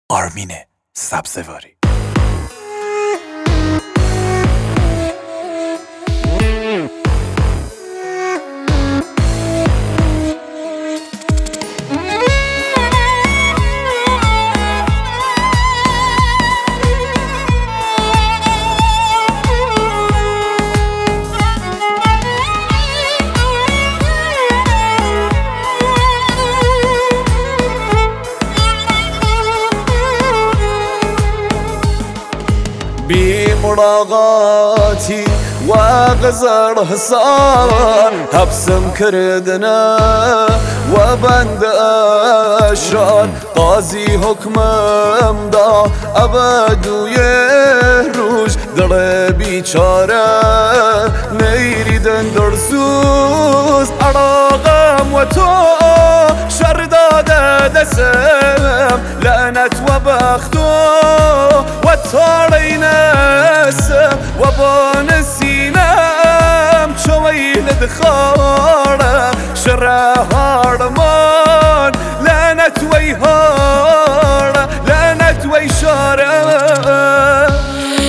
آرمین سبزواری. بمراغاتي وغزر حصان هبسم كردنا وبند أشرار قاضي حكمم دا أبد ويهروج دربي چاره نيريدن درسوز أراغم وتو شر داده دسم لعنت وبختو وتاري نسم وبان سينم شويل دخاره شره هارمان لعنت ويهاره لعنت ويشاره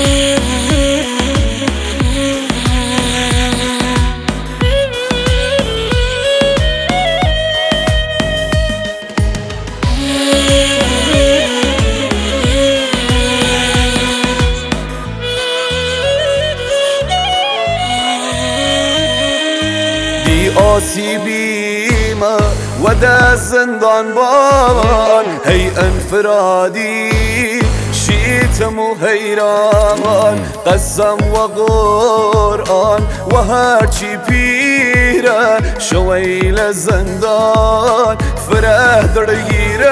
آسیبیمه و ده زندان بان هی انفرادی شیتم و حیران قسم و قرآن و هرچی پیره شویل زندان فره درگیره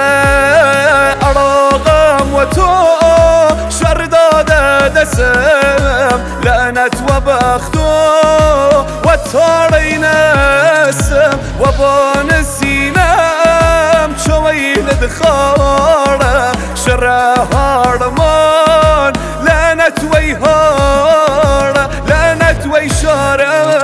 عراقم و تو شر داده دسم لعنت و بختو و تاری نسم و بان سینم شویل دخاره شره هارمان لعنت ویهاره لعنت ویشاره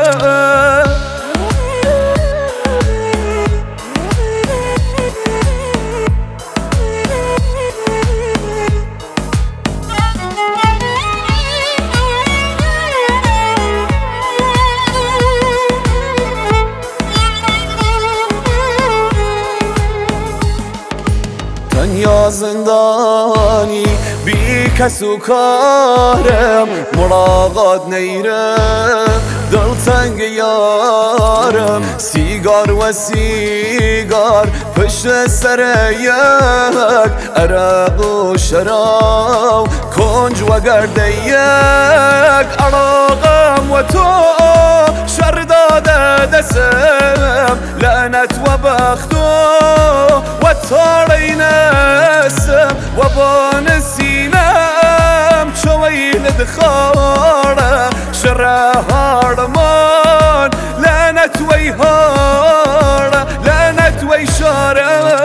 تنیا زندانی بی کس و کارم مراقات نیرم دلتنگ یارم سیگار و سیگار پشت سر یک عرق و شراب کنج و گرده یک عراقم و تو شر داده دسم لعنت و بختو و تاری نسم و بان سینم شویل دخاره شره هارمان لعنت ویهاره لعنت ویشاره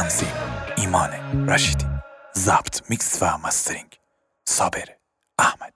ایمان رشیدی. ضبط، میکس و مسترینگ صابر احمد.